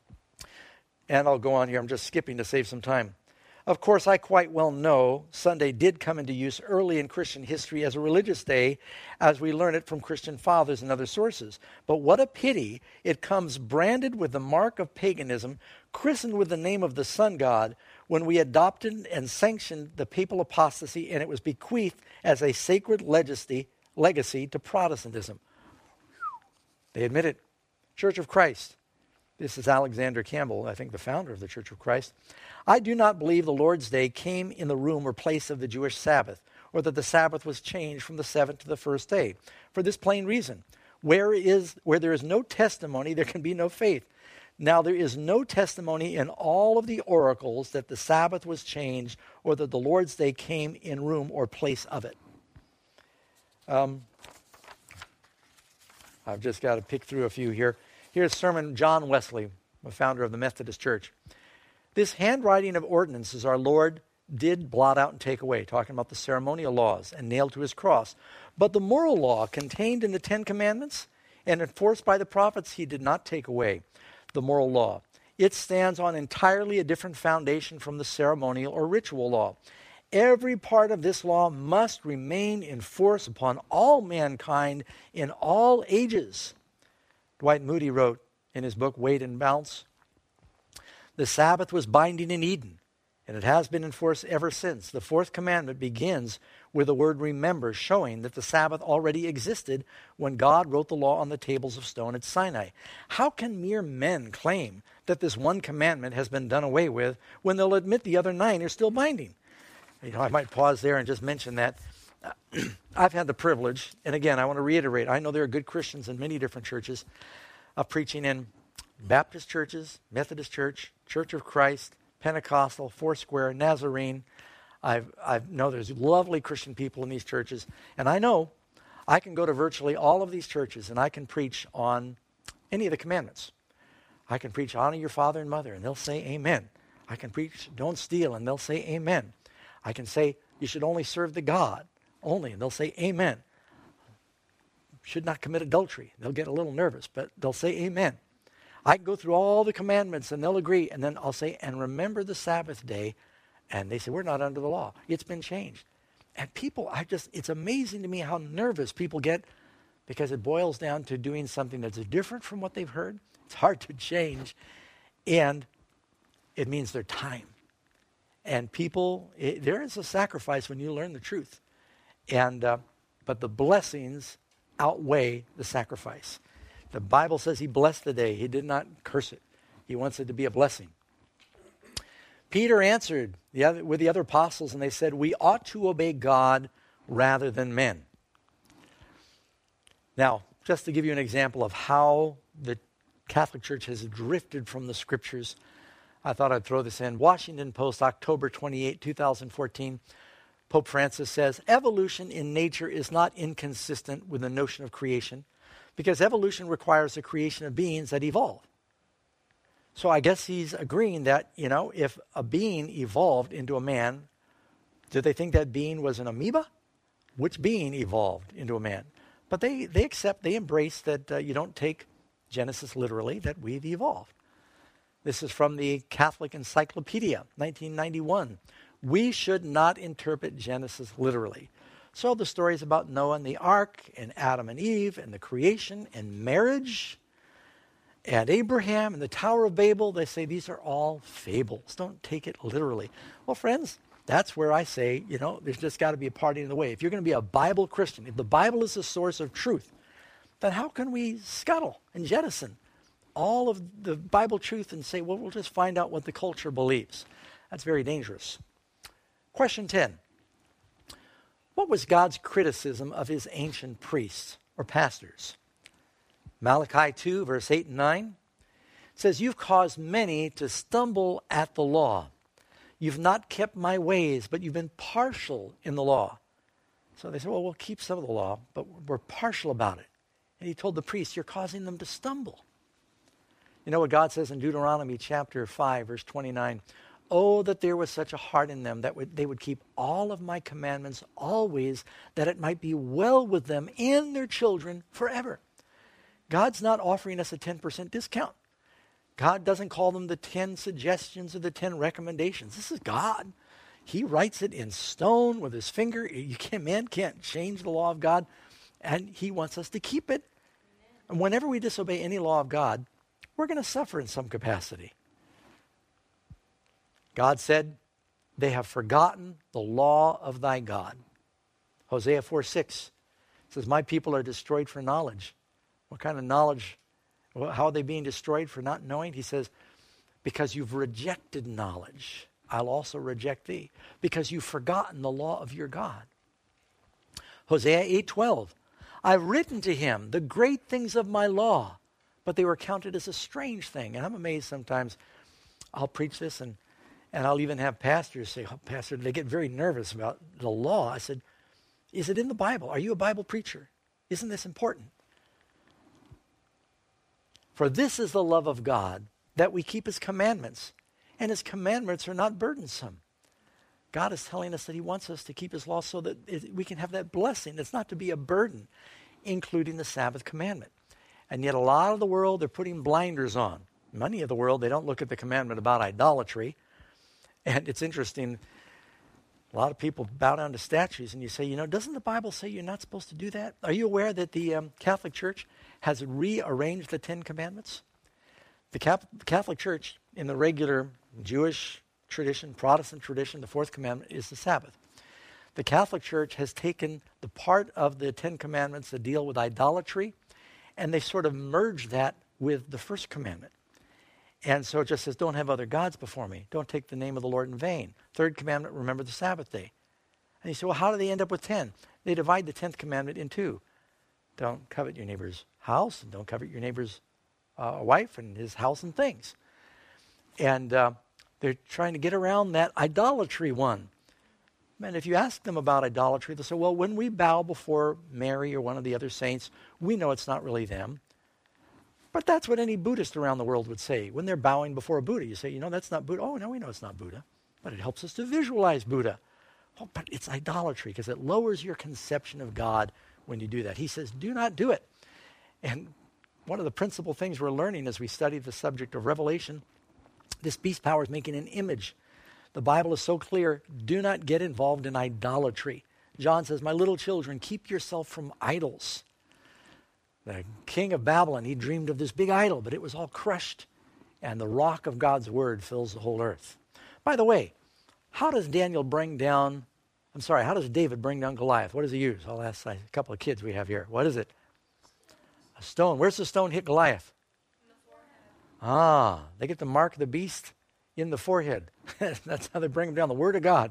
And I'll go on here, I'm just skipping to save some time. Of course, I quite well know Sunday did come into use early in Christian history as a religious day, as we learn it from Christian fathers and other sources. But what a pity it comes branded with the mark of paganism, christened with the name of the sun god, when we adopted and sanctioned the papal apostasy, and it was bequeathed as a sacred legacy, legacy to Protestantism. They admit it. Church of Christ. This is Alexander Campbell, I think the founder of the Church of Christ. I do not believe the Lord's Day came in the room or place of the Jewish Sabbath, or that the Sabbath was changed from the seventh to the first day. For this plain reason, where is where there is no testimony, there can be no faith. Now there is no testimony in all of the oracles that the Sabbath was changed, or that the Lord's Day came in room or place of it. Um, I've just got to pick through a few here. Here's sermon John Wesley, the founder of the Methodist Church. This handwriting of ordinances our Lord did blot out and take away, talking about the ceremonial laws, and nailed to his cross. But the moral law contained in the Ten Commandments and enforced by the prophets, he did not take away the moral law. It stands on entirely a different foundation from the ceremonial or ritual law. Every part of this law must remain in force upon all mankind in all ages. Dwight Moody wrote in his book, Weight and Balance, the Sabbath was binding in Eden, and it has been enforced ever since. The fourth commandment begins with the word remember, showing that the Sabbath already existed when God wrote the law on the tables of stone at Sinai. How can mere men claim that this one commandment has been done away with when they'll admit the other nine are still binding? You know, I might pause there and just mention that I've had the privilege, and again, I want to reiterate, I know there are good Christians in many different churches, of preaching in Baptist churches, Methodist Church, Church of Christ, Pentecostal, Foursquare, Nazarene. I've, I know there's lovely Christian people in these churches, and I know I can go to virtually all of these churches, and I can preach on any of the commandments. I can preach honor your father and mother, and they'll say amen. I can preach don't steal, and they'll say amen. I can say you should only serve the God only, and they'll say amen. Should not commit adultery. They'll get a little nervous, but they'll say amen. I can go through all the commandments, and they'll agree, and then I'll say, and remember the Sabbath day, and they say, we're not under the law. It's been changed. And people, I just, it's amazing to me how nervous people get, because it boils down to doing something that's different from what they've heard. It's hard to change, and it means their time. And people, it, there is a sacrifice when you learn the truth. And uh, but the blessings outweigh the sacrifice. The Bible says he blessed the day. He did not curse it. He wants it to be a blessing. Peter answered the other, with the other apostles, and they said, we ought to obey God rather than men. Now, just to give you an example of how the Catholic Church has drifted from the Scriptures, I thought I'd throw this in. Washington Post, October twenty-eighth, twenty fourteen. Pope Francis says, evolution in nature is not inconsistent with the notion of creation because evolution requires the creation of beings that evolve. So I guess he's agreeing that, you know, if a being evolved into a man, did they think that being was an amoeba? Which being evolved into a man? But they, they accept, they embrace that uh, you don't take Genesis literally, that we've evolved. This is from the Catholic Encyclopedia, nineteen ninety-one. We should not interpret Genesis literally. So the stories about Noah and the ark, and Adam and Eve, and the creation, and marriage, and Abraham, and the Tower of Babel, they say these are all fables. Don't take it literally. Well, friends, that's where I say, you know, there's just got to be a party in the way. If you're going to be a Bible Christian, if the Bible is the source of truth, then how can we scuttle and jettison all of the Bible truth and say, well, we'll just find out what the culture believes? That's very dangerous. Question ten. What was God's criticism of his ancient priests or pastors? Malachi two, verse eight and nine says, you've caused many to stumble at the law. You've not kept my ways, but you've been partial in the law. So they said, well, we'll keep some of the law, but we're partial about it. And he told the priests, you're causing them to stumble. You know what God says in Deuteronomy chapter five, verse twenty-nine? Oh, that there was such a heart in them that would, they would keep all of my commandments always, that it might be well with them and their children forever. God's not offering us a ten percent discount. God doesn't call them the ten suggestions or the ten recommendations. This is God. He writes it in stone with his finger. You can't, man can't change the law of God, and he wants us to keep it. And whenever we disobey any law of God, we're going to suffer in some capacity. God said, they have forgotten the law of thy God. Hosea four six says, my people are destroyed for knowledge. What kind of knowledge? Well, how are they being destroyed for not knowing? He says, because you've rejected knowledge, I'll also reject thee. Because you've forgotten the law of your God. Hosea eight twelve, I've written to him the great things of my law, but they were counted as a strange thing. And I'm amazed sometimes I'll preach this and And I'll even have pastors say, oh, Pastor, they get very nervous about the law. I said, is it in the Bible? Are you a Bible preacher? Isn't this important? For this is the love of God, that we keep his commandments. And his commandments are not burdensome. God is telling us that he wants us to keep his law so that it, we can have that blessing. It's not to be a burden, including the Sabbath commandment. And yet a lot of the world, they're putting blinders on. Many of the world, they don't look at the commandment about idolatry. And it's interesting, a lot of people bow down to statues, and you say, you know, doesn't the Bible say you're not supposed to do that? Are you aware that the um, Catholic Church has rearranged the Ten Commandments? The Catholic Church, in the regular Jewish tradition, Protestant tradition, the fourth commandment is the Sabbath. The Catholic Church has taken the part of the Ten Commandments that deal with idolatry, and they sort of merged that with the first commandment. And so it just says, don't have other gods before me. Don't take the name of the Lord in vain. Third commandment, remember the Sabbath day. And you say, well, how do they end up with ten? They divide the tenth commandment in two. Don't covet your neighbor's house, and don't covet your neighbor's uh, wife and his house and things. And uh, they're trying to get around that idolatry one. Man, if you ask them about idolatry, they'll say, well, when we bow before Mary or one of the other saints, we know it's not really them. But that's what any Buddhist around the world would say. When they're bowing before a Buddha, you say, you know, that's not Buddha. Oh, no, we know it's not Buddha. But it helps us to visualize Buddha. Oh, but it's idolatry because it lowers your conception of God when you do that. He says, do not do it. And one of the principal things we're learning as we study the subject of Revelation, this beast power is making an image. The Bible is so clear, do not get involved in idolatry. John says, my little children, keep yourself from idols. The king of Babylon, he dreamed of this big idol, but it was all crushed, and the rock of God's word fills the whole earth. By the way, how does Daniel bring down, I'm sorry, how does David bring down Goliath? What does he use? I'll ask a couple of kids we have here. What is it? A stone. Where's the stone hit Goliath? In the forehead. Ah, they get the mark of the beast in the forehead. That's how they bring him down, the word of God.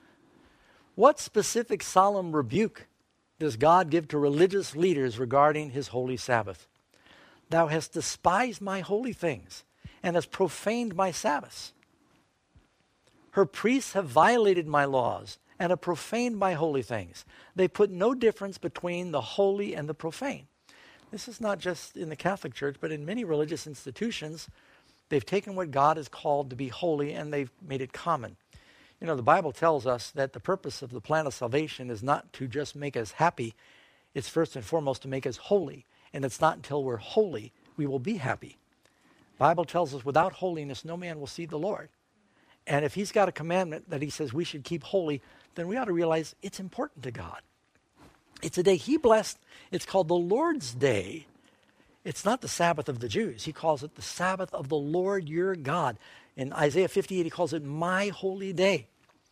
What specific solemn rebuke does God give to religious leaders regarding his holy Sabbath? Thou hast despised my holy things, and has profaned my Sabbaths. Her priests have violated my laws and have profaned my holy things. They put no difference between the holy and the profane. This is not just in the Catholic Church, but in many religious institutions. They've taken what God has called to be holy and they've made it common. You know, the Bible tells us that the purpose of the plan of salvation is not to just make us happy. It's first and foremost to make us holy. And it's not until we're holy we will be happy. The Bible tells us without holiness no man will see the Lord. And if he's got a commandment that he says we should keep holy, then we ought to realize it's important to God. It's a day he blessed. It's called the Lord's Day. It's not the Sabbath of the Jews. He calls it the Sabbath of the Lord your God. In Isaiah fifty-eight, he calls it my holy day.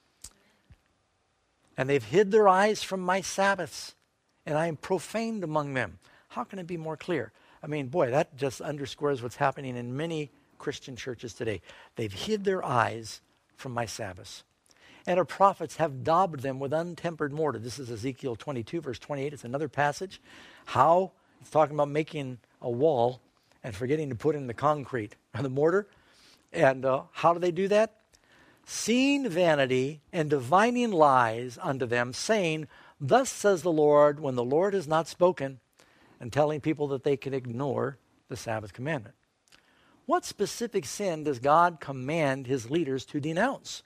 And they've hid their eyes from my Sabbaths, and I am profaned among them. How can it be more clear? I mean, boy, that just underscores what's happening in many Christian churches today. They've hid their eyes from my Sabbaths. And our prophets have daubed them with untempered mortar. This is Ezekiel twenty-two, verse twenty-eight. It's another passage. How? It's talking about making a wall and forgetting to put in the concrete or the mortar. And uh, how do they do that? Seeing vanity and divining lies unto them, saying, thus says the Lord, when the Lord has not spoken, and telling people that they can ignore the Sabbath commandment. What specific sin does God command his leaders to denounce?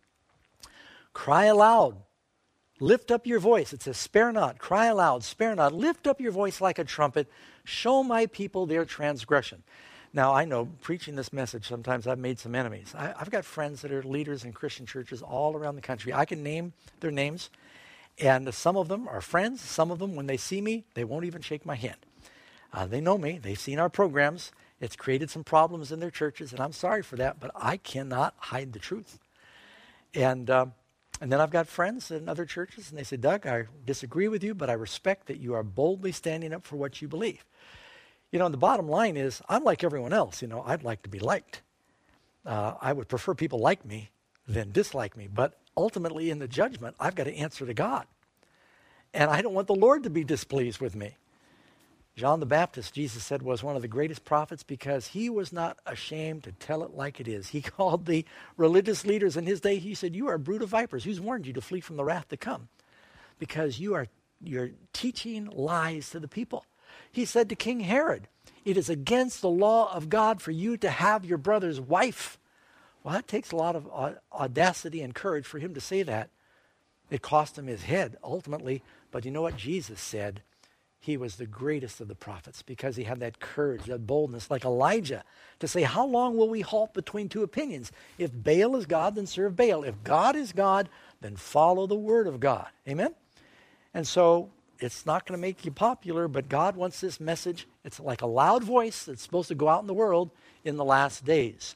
Cry aloud. Lift up your voice. It says, spare not. Cry aloud. Spare not. Lift up your voice like a trumpet. Show my people their transgression. Now, I know preaching this message, sometimes I've made some enemies. I, I've got friends that are leaders in Christian churches all around the country. I can name their names. And some of them are friends. Some of them, when they see me, they won't even shake my hand. Uh, they know me. They've seen our programs. It's created some problems in their churches, and I'm sorry for that, but I cannot hide the truth. And uh, and then I've got friends in other churches, and they say, Doug, I disagree with you, but I respect that you are boldly standing up for what you believe. You know, and the bottom line is, I'm like everyone else. You know, I'd like to be liked. Uh, I would prefer people like me than dislike me, but ultimately in the judgment, I've got to answer to God. And I don't want the Lord to be displeased with me. John the Baptist, Jesus said, was one of the greatest prophets because he was not ashamed to tell it like it is. He called the religious leaders in his day, he said, you are a brood of vipers. Who's warned you to flee from the wrath to come? Because you are you're teaching lies to the people. He said to King Herod, it is against the law of God for you to have your brother's wife. Well, that takes a lot of audacity and courage for him to say that. It cost him his head, ultimately. But you know what Jesus said? He was the greatest of the prophets because he had that courage, that boldness, like Elijah, to say, how long will we halt between two opinions? If Baal is God, then serve Baal. If God is God, then follow the word of God. Amen? And so it's not going to make you popular, but God wants this message. It's like a loud voice that's supposed to go out in the world in the last days.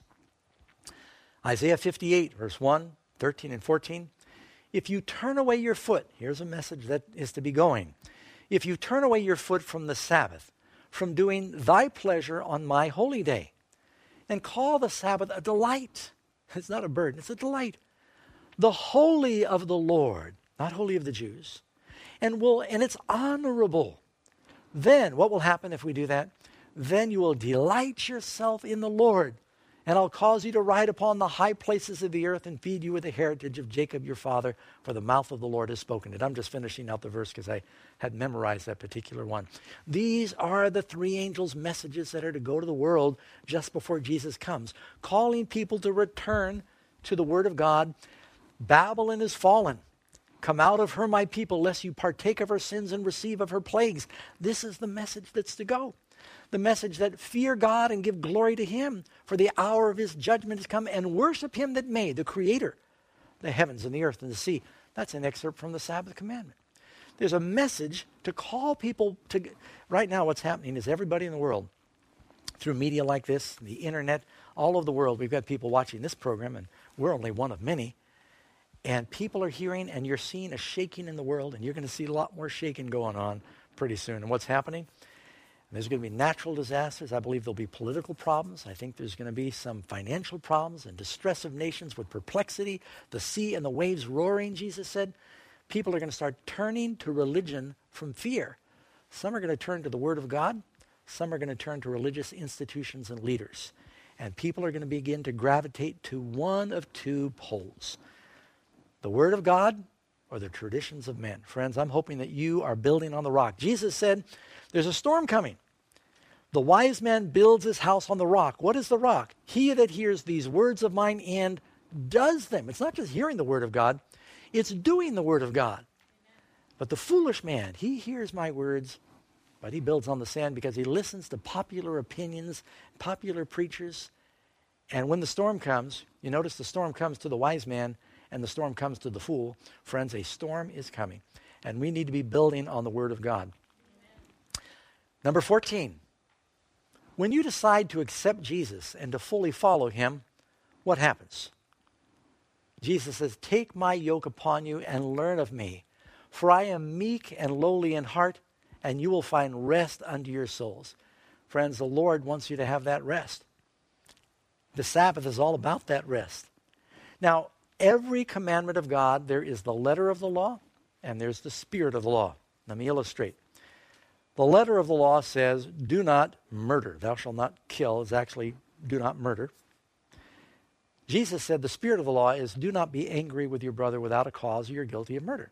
Isaiah fifty-eight, verse one, thirteen, and fourteen. If you turn away your foot, here's a message that is to be going. If you turn away your foot from the Sabbath, from doing thy pleasure on my holy day, and call the Sabbath a delight. It's not a burden, it's a delight. The holy of the Lord, not holy of the Jews, and will and it's honorable. Then what will happen if we do that? Then you will delight yourself in the Lord, and I'll cause you to ride upon the high places of the earth and feed you with the heritage of Jacob your father, for the mouth of the Lord has spoken it. I'm just finishing out the verse because I had memorized that particular one. These are the three angels' messages that are to go to the world just before Jesus comes, calling people to return to the word of God. Babylon is fallen. Come out of her, my people, lest you partake of her sins and receive of her plagues. This is the message that's to go. The message that fear God and give glory to him, for the hour of his judgment has come, and worship him that made, the creator, the heavens and the earth and the sea. That's an excerpt from the Sabbath commandment. There's a message to call people to. Right now what's happening is everybody in the world, through media like this, the internet, all over the world, we've got people watching this program, and we're only one of many. And people are hearing, and you're seeing a shaking in the world, and you're going to see a lot more shaking going on pretty soon. And what's happening? There's going to be natural disasters. I believe there'll be political problems. I think there's going to be some financial problems and distress of nations with perplexity, the sea and the waves roaring, Jesus said. People are going to start turning to religion from fear. Some are going to turn to the Word of God. Some are going to turn to religious institutions and leaders. And people are going to begin to gravitate to one of two poles. The Word of God or the traditions of men. Friends, I'm hoping that you are building on the rock. Jesus said, there's a storm coming. The wise man builds his house on the rock. What is the rock? He that hears these words of mine and does them. It's not just hearing the Word of God. It's doing the Word of God. But the foolish man, he hears my words, but he builds on the sand because he listens to popular opinions, popular preachers. And when the storm comes, you notice the storm comes to the wise man and the storm comes to the fool. Friends, a storm is coming. And we need to be building on the Word of God. Number fourteen. When you decide to accept Jesus and to fully follow him, what happens? Jesus says, take my yoke upon you and learn of me, for I am meek and lowly in heart, and you will find rest unto your souls. Friends, the Lord wants you to have that rest. The Sabbath is all about that rest. Now, every commandment of God, there is the letter of the law and there's the spirit of the law. Let me illustrate. The letter of the law says, do not murder. Thou shalt not kill. It's actually, do not murder. Jesus said the spirit of the law is, do not be angry with your brother without a cause, or you're guilty of murder.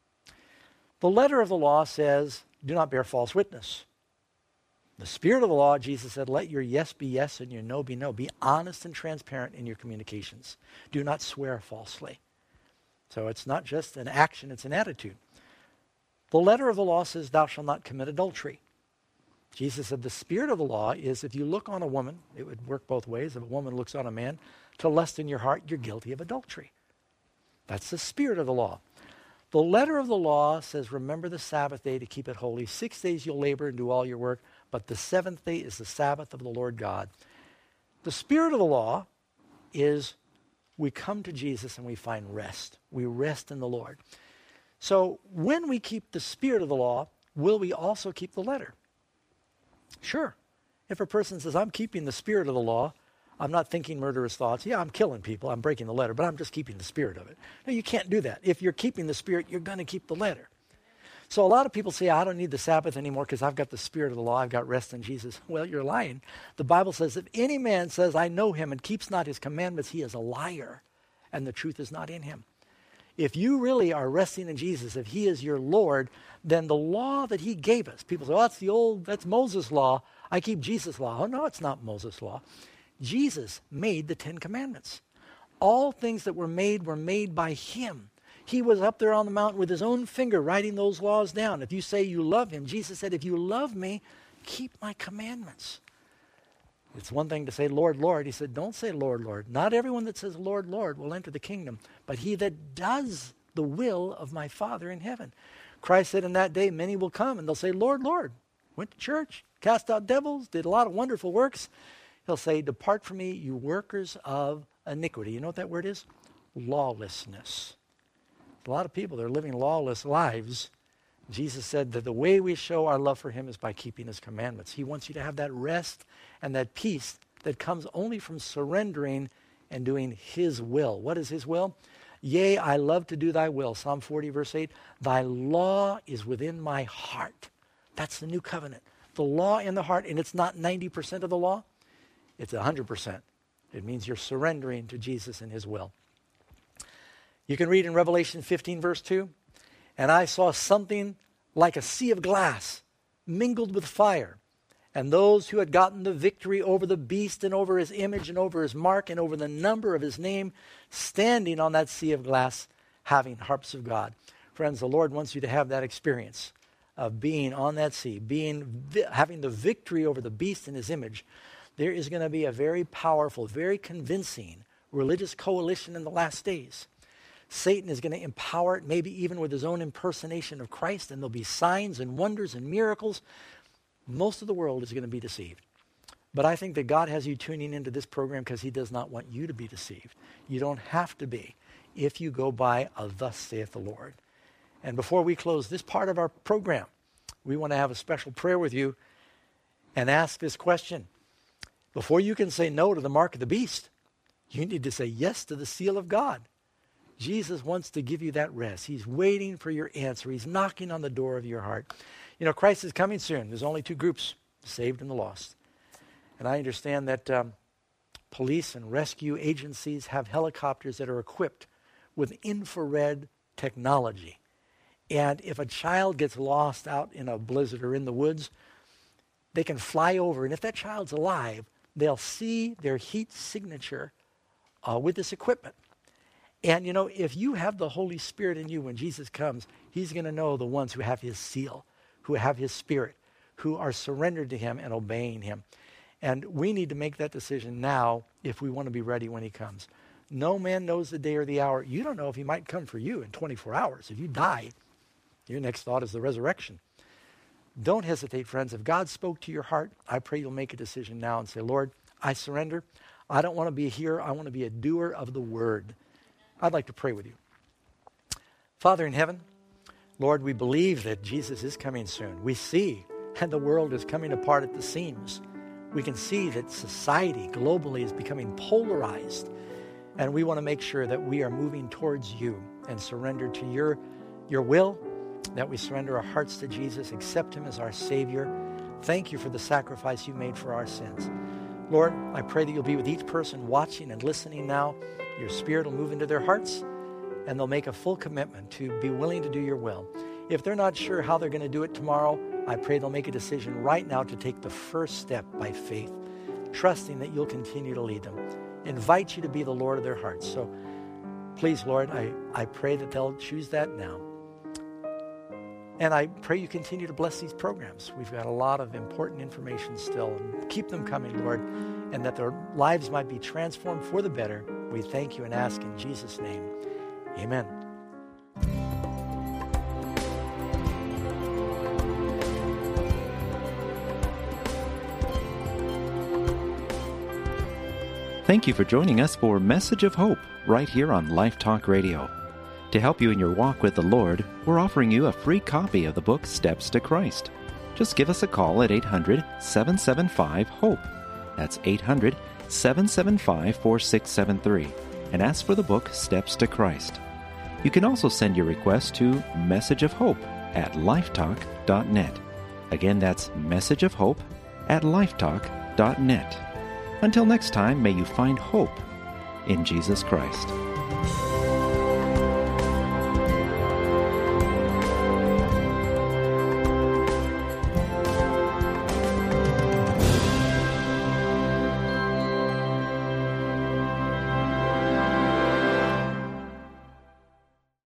The letter of the law says, do not bear false witness. The spirit of the law, Jesus said, let your yes be yes and your no be no. Be honest and transparent in your communications. Do not swear falsely. So it's not just an action, it's an attitude. The letter of the law says, thou shalt not commit adultery. Jesus said the spirit of the law is, if you look on a woman, it would work both ways. If a woman looks on a man to lust in your heart, you're guilty of adultery. That's the spirit of the law. The letter of the law says, remember the Sabbath day to keep it holy. Six days you'll labor and do all your work, but the seventh day is the Sabbath of the Lord God. The spirit of the law is we come to Jesus and we find rest. We rest in the Lord. So when we keep the spirit of the law, will we also keep the letter? Sure. If a person says, I'm keeping the spirit of the law, I'm not thinking murderous thoughts. Yeah, I'm killing people. I'm breaking the letter, but I'm just keeping the spirit of it. No, you can't do that. If you're keeping the spirit, you're going to keep the letter. So a lot of people say, I don't need the Sabbath anymore because I've got the spirit of the law. I've got rest in Jesus. Well, you're lying. The Bible says, if any man says, I know him and keeps not his commandments, he is a liar, and the truth is not in him. If you really are resting in Jesus, if he is your Lord, then the law that he gave us, people say, oh, that's the old, that's Moses' law. I keep Jesus' law. Oh, no, it's not Moses' law. Jesus made the Ten Commandments. All things that were made were made by him. He was up there on the mountain with his own finger writing those laws down. If you say you love him, Jesus said, if you love me, keep my commandments. It's one thing to say, Lord, Lord. He said, don't say, Lord, Lord. Not everyone that says, Lord, Lord, will enter the kingdom, but he that does the will of my Father in heaven. Christ said in that day, many will come and they'll say, Lord, Lord. Went to church, cast out devils, did a lot of wonderful works. He'll say, depart from me, you workers of iniquity. You know what that word is? Lawlessness. A lot of people, they're living lawless lives. Jesus said that the way we show our love for him is by keeping his commandments. He wants you to have that rest and that peace that comes only from surrendering and doing his will. What is his will? Yea, I love to do thy will. Psalm forty, verse eight. Thy law is within my heart. That's the new covenant. The law in the heart, and it's not ninety percent of the law. It's one hundred percent. It means you're surrendering to Jesus and his will. You can read in Revelation fifteen, verse two. And I saw something like a sea of glass mingled with fire. And those who had gotten the victory over the beast and over his image and over his mark and over the number of his name, standing on that sea of glass, having harps of God. Friends, the Lord wants you to have that experience of being on that sea, being having the victory over the beast and his image. There is going to be a very powerful, very convincing religious coalition in the last days. Satan is going to empower it, maybe even with his own impersonation of Christ, and there'll be signs and wonders and miracles. Most of the world is going to be deceived. But I think that God has you tuning into this program because he does not want you to be deceived. You don't have to be if you go by a thus saith the Lord. And before we close this part of our program, we want to have a special prayer with you and ask this question. Before you can say no to the mark of the beast, you need to say yes to the seal of God. Jesus wants to give you that rest. He's waiting for your answer. He's knocking on the door of your heart. You know, Christ is coming soon. There's only two groups, the saved and the lost. And I understand that um, police and rescue agencies have helicopters that are equipped with infrared technology. And if a child gets lost out in a blizzard or in the woods, they can fly over. And if that child's alive, they'll see their heat signature uh, with this equipment. And, you know, if you have the Holy Spirit in you when Jesus comes, he's going to know the ones who have his seal, who have his Spirit, who are surrendered to him and obeying him. And we need to make that decision now if we want to be ready when he comes. No man knows the day or the hour. You don't know if he might come for you in twenty-four hours. If you die, your next thought is the resurrection. Don't hesitate, friends. If God spoke to your heart, I pray you'll make a decision now and say, Lord, I surrender. I don't want to be a hearer. I want to be a doer of the word. I'd like to pray with you. Father in heaven, Lord, we believe that Jesus is coming soon. We see that the world is coming apart at the seams. We can see that society globally is becoming polarized. And we want to make sure that we are moving towards you and surrender to your, your will, that we surrender our hearts to Jesus, accept him as our Savior. Thank you for the sacrifice you made for our sins. Lord, I pray that you'll be with each person watching and listening now. Your Spirit will move into their hearts, and they'll make a full commitment to be willing to do your will. If they're not sure how they're going to do it tomorrow, I pray they'll make a decision right now to take the first step by faith, trusting that you'll continue to lead them. Invite you to be the Lord of their hearts. So please, Lord, I, I pray that they'll choose that now. And I pray you continue to bless these programs. We've got a lot of important information still. And keep them coming, Lord, and that their lives might be transformed for the better. We thank you and ask in Jesus' name. Amen. Thank you for joining us for Message of Hope right here on Life Talk Radio. To help you in your walk with the Lord, we're offering you a free copy of the book Steps to Christ. Just give us a call at eight hundred, seven seven five, HOPE. That's eight hundred, seven seven five, four six seven three and ask for the book Steps to Christ. You can also send your request to Message of Hope at lifetalk dot net. Again, that's Message of Hope at lifetalk dot net. Until next time, may you find hope in Jesus Christ.